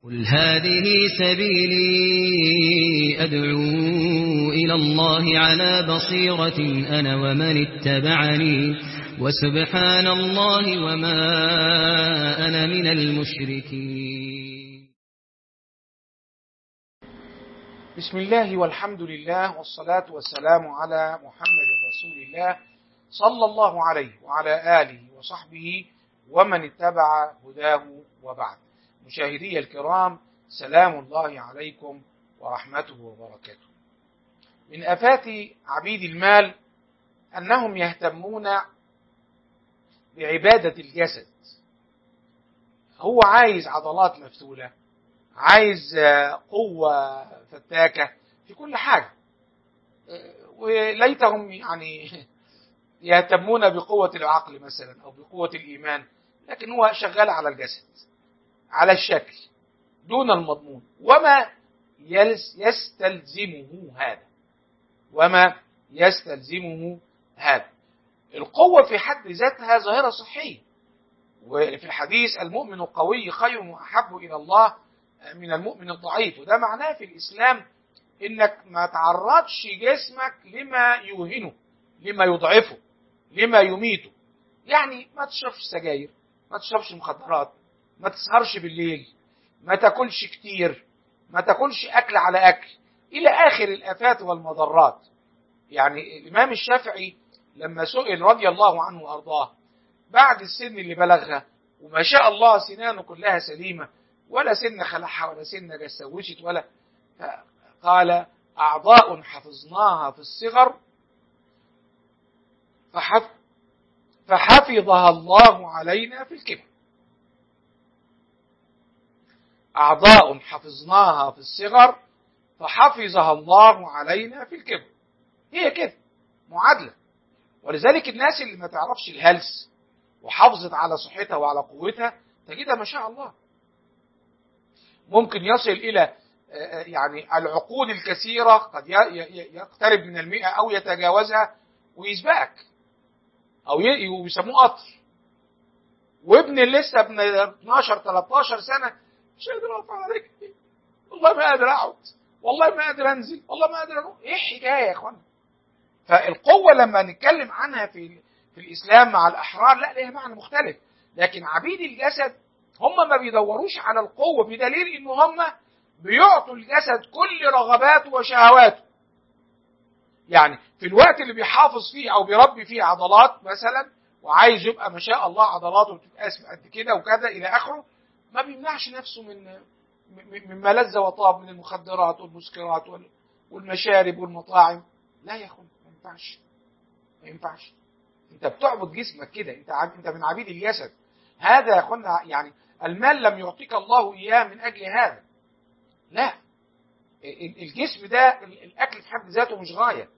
قل هذه سبيلي أدعو إلى الله على بصيرة أنا ومن اتبعني وسبحان الله وما أنا من المشركين. بسم الله والحمد لله والصلاة والسلام على محمد رسول الله صلى الله عليه وعلى آله وصحبه ومن اتبع هداه وبعد. مشاهدي الكرام، سلام الله عليكم ورحمته وبركاته. من آفات عبيد المال أنهم يهتمون بعبادة الجسد. هو عايز عضلات مفتولة، عايز قوة فتاكة في كل حاجة، وليتهم يهتمون بقوة العقل مثلا أو بقوة الإيمان، لكن هو شغال على الجسد، على الشكل دون المضمون وما يستلزمه هذا. القوة في حد ذاتها ظاهرة صحية، وفي الحديث المؤمن القوي خير وأحب إلى الله من المؤمن الضعيف، وده معناه في الإسلام إنك ما تعرضش جسمك لما يوهنه، لما يضعفه، لما يميته. يعني ما تشربش سجاير، ما تشربش مخدرات، ما تسهرش بالليل، ما تاكلش كتير، ما تاكلش أكل على أكل، إلى آخر الآفات والمضرات. يعني الإمام الشافعي لما سئل رضي الله عنه وأرضاه بعد السن اللي بلغها وما شاء الله سنانه كلها سليمة، ولا سن خلعها ولا سن جسوشت ولا، قال: أعضاء حفظناها في الصغر فحفظها الله علينا في الكبر. أعضاء حفظناها في الصغر فحفظها الله علينا في الكبر. هي كده معادلة. ولذلك الناس اللي ما تعرفش الهلس وحافظت على صحتها وعلى قوتها تجدها ما شاء الله ممكن يصل إلى يعني العقود الكثيرة، قد يقترب من 100 أو يتجاوزها ويسبقك، أو يسموه قطر. وابن لسه ابن 12-13 سنة مش قادر أرفع على رجلي، والله ما قادر أقعد، والله ما قادر أنزل، والله ما قادر أروح. إيه حكاية يا إخوانا؟ فالقوة لما نتكلم عنها في الإسلام مع الأحرار لا لها معنى مختلف. لكن عبيد الجسد هم ما بيدوروش على القوة، بدليل إنه هم بيعطوا الجسد كل رغباته وشهواته. يعني في الوقت اللي بيحافظ فيه أو بيربي فيه عضلات مثلا، وعايز يبقى ما شاء الله عضلاته بتبقى قد كده وكذا إلى آخره، ما بيمنعش نفسه من ملذ وطاب من المخدرات والمسكرات والمشارب والمطاعم. لا يا أخوان، ما ينفعش. انت بتعبد جسمك كده، انت من عبيد الجسد. هذا يا اخوانا يعني المال لم يعطيك الله اياه من اجل هذا، لا. الجسم ده الاكل في حد ذاته مش غايه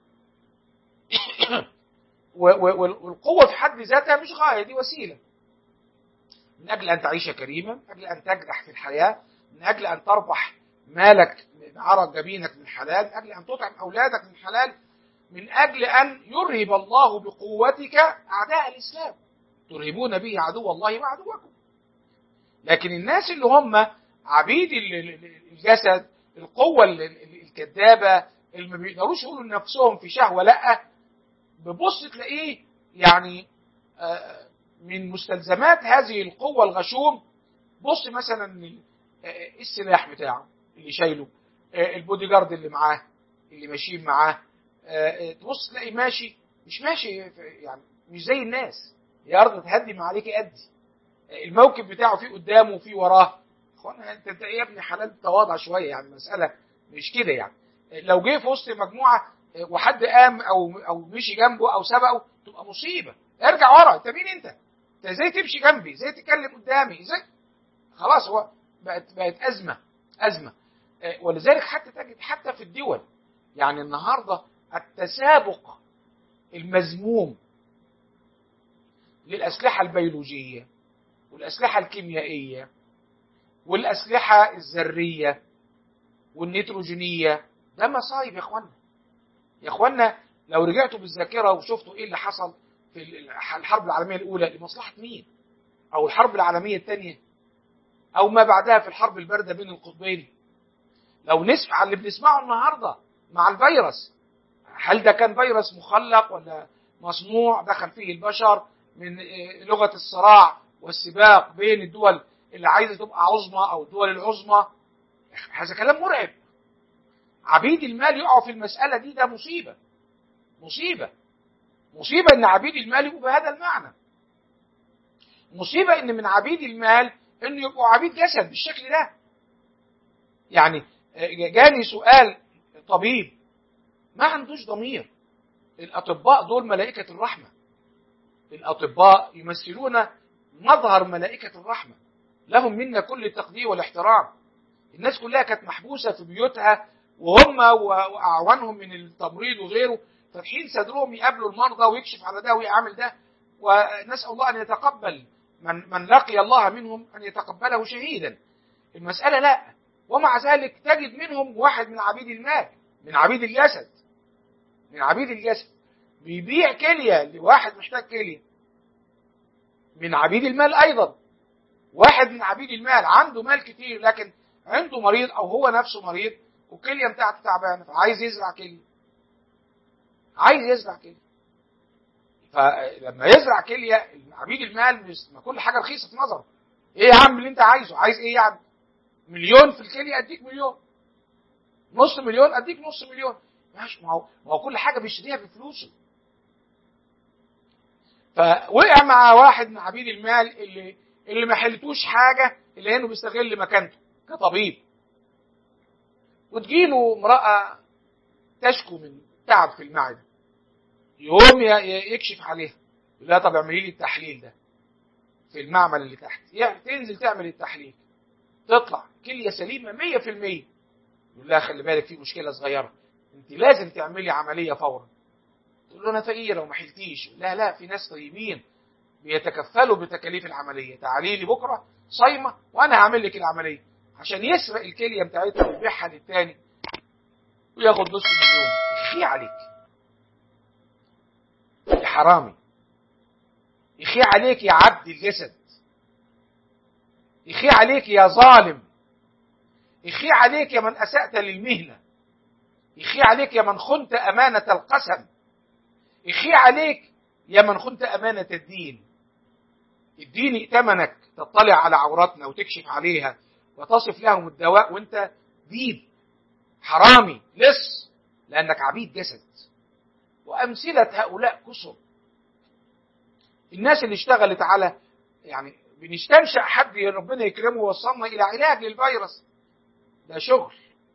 والقوه في حد ذاتها مش غايه، دي وسيله من اجل ان تعيش كريما، من اجل ان تنجح في الحياه، من اجل ان تربح مالك من عرق جبينك من حلال، من اجل ان تطعم اولادك من حلال، من أجل أن يرهب الله بقوتك أعداء الإسلام، ترهبون به عدو الله وعدوكم. لكن الناس اللي هم عبيد الجسد، القوة الكذابة اللي ما بيقدروش يقولوا لنفسهم في شهوة لا، ببص تلاقيه يعني من مستلزمات هذه القوة الغشوم. بص مثلا السلاح بتاعه اللي شايله، البودي جارد اللي معاه، اللي ماشيين معاه، تبص تلاقي مش ماشي يعني مش زي الناس. يا أرض تهدم عليك أدي، الموكب بتاعه فيه قدامه وفيه وراه. اخوانا انت ايه يا ابن حلال، تواضع شويه، يعني المساله مش كده. يعني لو جه في وسط مجموعه وحد قام او مشي جنبه او سبقه تبقى مصيبه. ارجع ورا، انت مين انت ازاي تمشي جنبي، ازاي تتكلم قدامي، ازاي؟ خلاص هو بقت ازمه. ولذلك حتى تجد حتى في الدول، يعني النهارده التسابق المذموم للأسلحة البيولوجية والأسلحة الكيميائية والأسلحة الذرية والنيتروجينية، ده مصايب يا اخوانا. لو رجعتوا بالذاكرة وشفتوا ايه اللي حصل في الحرب العالمية الأولى، لمصلحة مين؟ أو الحرب العالمية الثانية، أو ما بعدها في الحرب الباردة بين القطبين. لو نسمع اللي بنسمعه النهاردة مع الفيروس، هل ده كان فيروس مخلق ولا مصنوع دخل فيه البشر من لغة الصراع والسباق بين الدول اللي عايزة تبقى عظمى أو الدول العظمى؟ هذا كلام مرعب. عبيد المال يقعوا في المسألة دي، ده مصيبة. مصيبة إن عبيد المال يبقوا بهذا المعنى. مصيبة إن من عبيد المال إنه يبقوا عبيد جسد بالشكل ده. يعني جاني سؤال طبيب ما عندوش ضمير. الأطباء دول ملائكة الرحمة. الأطباء يمثلون مظهر ملائكة الرحمة، لهم منا كل التقدير والاحترام. الناس كلها كانت محبوسة في بيوتها، وهم وأعوانهم من التمريض وغيره فاتحين صدرهم يقابلوا المرضى ويكشف على ده ويعمل ده. ونسأل الله أن يتقبل من لقي الله منهم، أن يتقبله شهيدا. المسألة لا. ومع ذلك تجد منهم واحد من عبيد المال، من عبيد الجسد بيبيع كلية لواحد محتاج كلية. من عبيد المال أيضا واحد من عبيد المال عنده مال كتير، لكن عنده مريض أو هو نفسه مريض والكلية بتاعته تعبانة، فعايز يزرع كلية. فلما يزرع كلية، عبيد المال ما كل حاجة رخيصة في نظره. ايه يا عم اللي انت عايز ايه يعني؟ مليون في الكلية اديك مليون، نص مليون اديك نص مليون. ماشي، ما هو كل حاجة بيشتريها بفلوسه. فوقع مع واحد من عبيد المال اللي ما حلتوش حاجة الا انه بيستغل مكانته كطبيب. وتجيله امرأة تشكو من تعب في المعدة، يقوم يكشف عليها، يقول لها طب اعملي لي التحليل ده في المعمل اللي تحت. يعني تنزل تعمل التحليل، تطلع كلية سليمة 100%. يقول لها خلي بالك في مشكلة صغيرة، انت لازم تعملي عملية فورا. تقول له انا فقيرة وما حلتيش. لا، في ناس طيبين بيتكفلوا بتكاليف العملية، تعالي لي بكرة صايمة وانا هعمل لك العملية، عشان يسرق الكلية بتاعتها ويبيعها للتاني وياخد نص مليون. يخي عليك يا حرامي، يخي عليك يا عبد الجسد، يخي عليك يا ظالم، يخي عليك يا من أسأت للمهنة، يخي عليك يا من خنت أمانة القسم، يخي عليك يا من خنت أمانة الدين. الدين ائتمنك تطلع على عوراتنا وتكشف عليها وتصف لهم الدواء، وانت ديب حرامي لص لأنك عبيد جسد. وأمثلة هؤلاء كثر. الناس اللي اشتغلت على، يعني بنستنشأ حد ربنا يكرمه ووصلنا إلى علاج للفيروس، ده شغل.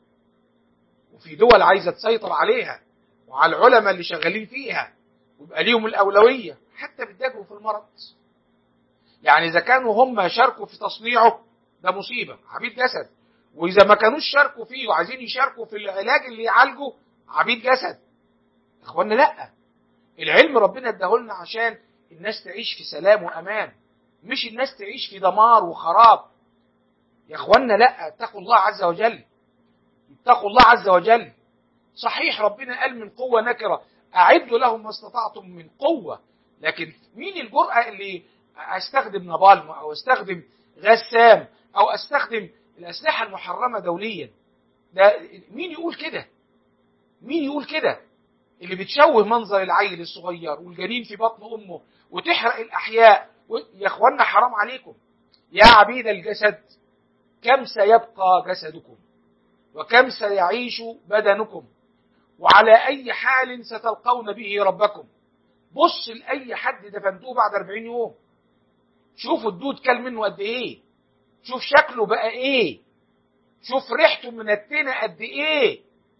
وفي دول عايزة تسيطر عليها وعلى العلماء اللي شغالين فيها ويبقى ليهم الأولوية حتى بيتجهوا في المرض. يعني إذا كانوا هم شاركوا في تصنيعه ده مصيبة، عبيد جسد. وإذا ما كانوش شاركوا فيه وعايزين يشاركوا في العلاج اللي يعالجه، عبيد جسد. إخواننا لا، العلم ربنا اداهولنا عشان الناس تعيش في سلام وأمان، مش الناس تعيش في دمار وخراب. يا إخواننا لا، اتقوا الله عز وجل، اتقوا الله عز وجل. صحيح ربنا قال من قوة نكرة، أعدوا لهم ما استطعتم من قوة، لكن مين الجرأة اللي أستخدم نابالم أو أستخدم غسام أو أستخدم الأسلحة المحرمة دوليا؟ ده مين يقول كده؟ مين يقول كده؟ اللي بتشوه منظر العيل الصغير والجنين في بطن أمه وتحرق الأحياء. يا إخوانا حرام عليكم يا عبيد الجسد. كم سيبقى جسدكم وكم سيعيش بدنكم، وعلى أي حال ستلقون به ربكم. بص لأي حد دفنتوه بعد 40 يوم، شوفوا الدود كل منه قد إيه، شوف شكله بقى إيه، شوف ريحته منتنة قد إيه.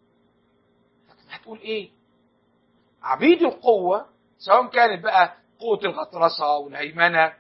هتقول إيه؟ عبيد القوة سواء كانت بقى قوة الغطرسة والهيمنة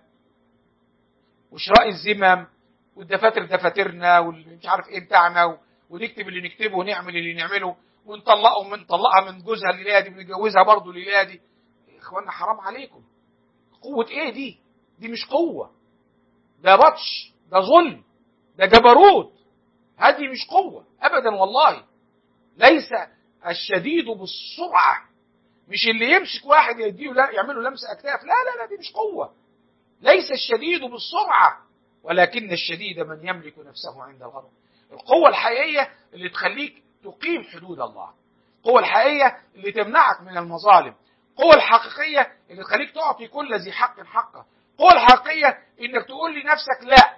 وشراء الزمم والدفاتر دفاترنا والمش عارف ايه بتاعنا، ونكتب اللي نكتبه ونعمل اللي نعمله ونطلقها من جوزها الليلة دي ونتجوزها برضه الليلة دي. اخوانا حرام عليكم. قوة ايه دي؟ دي مش قوة، ده بطش، ده ظلم، ده جبروت. هذه مش قوة ابدا والله. ليس الشديد بالسرعة، مش اللي يمسك واحد يديه لا يعمله لمس اكتاف، لا دي مش قوة. ليس الشديد بالسرعة، ولكن الشديد من يملك نفسه عند الغضب. القوة الحقيقية اللي تخليك تقيم حدود الله، القوة الحقيقية اللي تمنعك من المظالم، القوة الحقيقية اللي تخليك تعطي كل ذي حق حقه، القوة الحقيقية انك تقول لنفسك لا،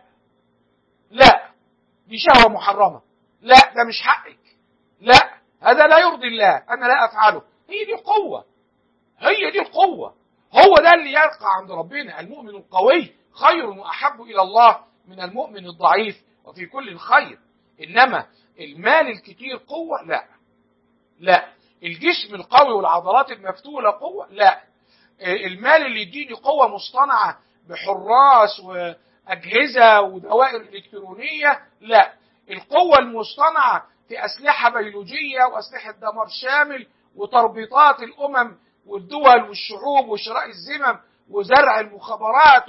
لا دي شهوة محرمة، لا ده مش حقك، لا هذا لا يرضي الله، انا لا افعله. هي دي القوة، هي دي القوة، هو ده اللي يلقى عند ربنا. المؤمن القوي خير وأحب إلى الله من المؤمن الضعيف، وفي كل خير. إنما المال الكتير قوة؟ لا، لا. الجسم القوي والعضلات المفتولة قوة؟ لا. المال اللي يديني قوة مصطنعة بحراس وأجهزة ودوائر إلكترونية؟ لا. القوة المصطنعة في أسلحة بيولوجية وأسلحة دمار شامل وتربيطات الأمم والدول والشعوب وشراء الذمم وزرع المخابرات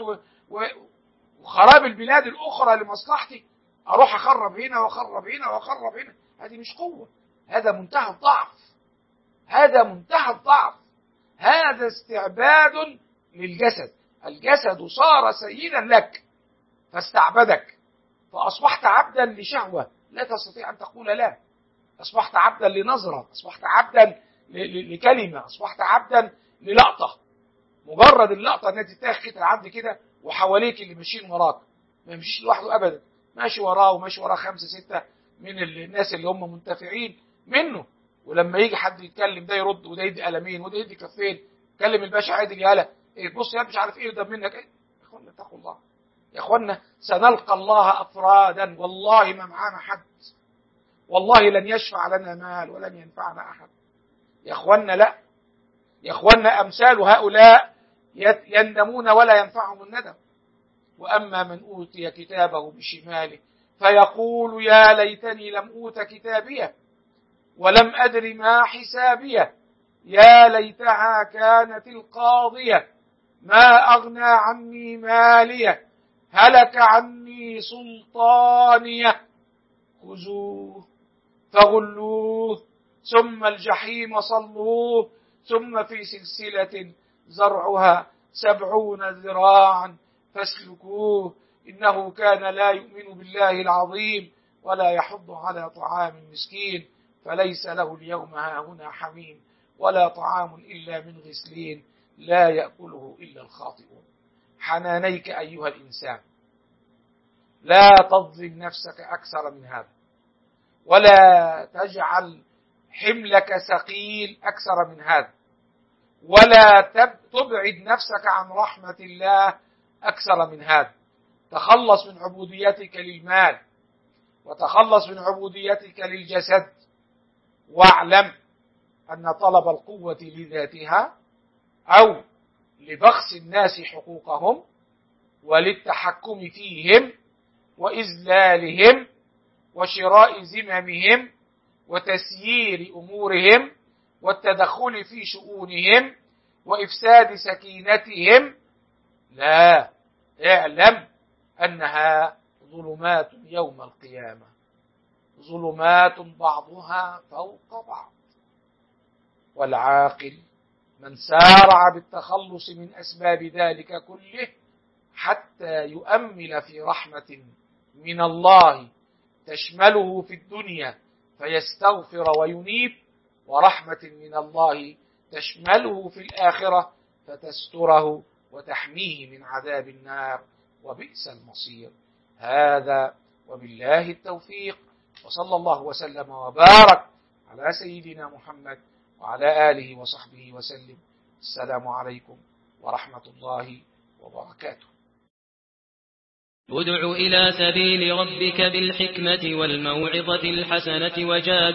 وخراب البلاد الأخرى لمصلحتي، أروح أخرب هنا وأخرب هنا وأخرب هنا. هذه مش قوة، هذا منتهى الضعف، هذا منتهى الضعف، هذا استعباد للجسد. الجسد صار سيدا لك فاستعبدك، فأصبحت عبدا لشهوة لا تستطيع أن تقول لا، أصبحت عبدا لنظرة، أصبحت عبدا لكلمة، أصبحت عبدا للقطة. مجرد اللقطة أنها تتاخد كده عبد كده وحواليك اللي ماشيين وراك، ما يمشيش لوحده أبدا، ماشي وراه وماشي وراه 5 6 من الناس اللي هم منتفعين منه. ولما يجي حد يتكلم ده يرد وده يدي قلمين وده يدي كفين، كلم الباشا عادل يالا إيه بص يا مش عارف إيه وده منك إيه. يا إخوانا اتقوا الله، يا إخوانا سنلقى الله أفرادا، والله ما معانا حد، والله لن يشفع لنا مال ولن ينفعنا أحد. يا إخوانا لا، يا إخوانا أمثال هؤلاء يندمون ولا ينفعهم الندم. وأما من أوتي كتابه بشماله فيقول يا ليتني لم أوت كتابيه ولم أدر ما حسابيه، يا ليتها كانت القاضية ما أغنى عني ماليه هلك عني سلطانيه خذوه فغلوه ثم الجحيم صلوه ثم في سلسلة زرعها 70 ذراعا فاسلكوه إنه كان لا يؤمن بالله العظيم ولا يحض على طعام المسكين فليس له اليوم هاهنا حميم ولا طعام إلا من غسلين لا يأكله إلا الخاطئون. حنانيك أيها الإنسان، لا تظلم نفسك أكثر من هذا، ولا تجعل حملك ثقيل أكثر من هذا، ولا تبعد نفسك عن رحمة الله أكثر من هذا. تخلص من عبوديتك للمال، وتخلص من عبوديتك للجسد، واعلم أن طلب القوة لذاتها أو لبخس الناس حقوقهم وللتحكم فيهم وإذلالهم وشراء ذممهم وتسيير أمورهم والتدخل في شؤونهم وإفساد سكينتهم، لا، اعلم أنها ظلمات يوم القيامة، ظلمات بعضها فوق بعض. والعاقل من سارع بالتخلص من أسباب ذلك كله حتى يؤمل في رحمة من الله تشمله في الدنيا فيستغفر وينيب، ورحمة من الله تشمله في الآخرة فتستره وتحميه من عذاب النار، وبئس المصير. هذا وبالله التوفيق، وصلى الله وسلم وبارك على سيدنا محمد وعلى آله وصحبه وسلم. السلام عليكم ورحمة الله وبركاته. ادع إلى سبيل ربك بالحكمة والموعظة الحسنة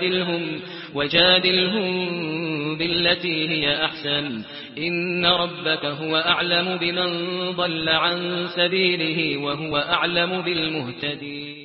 وجادلهم بالتي هي أحسن، إن ربك هو أعلم بمن ضل عن سبيله وهو أعلم بالمهتدين.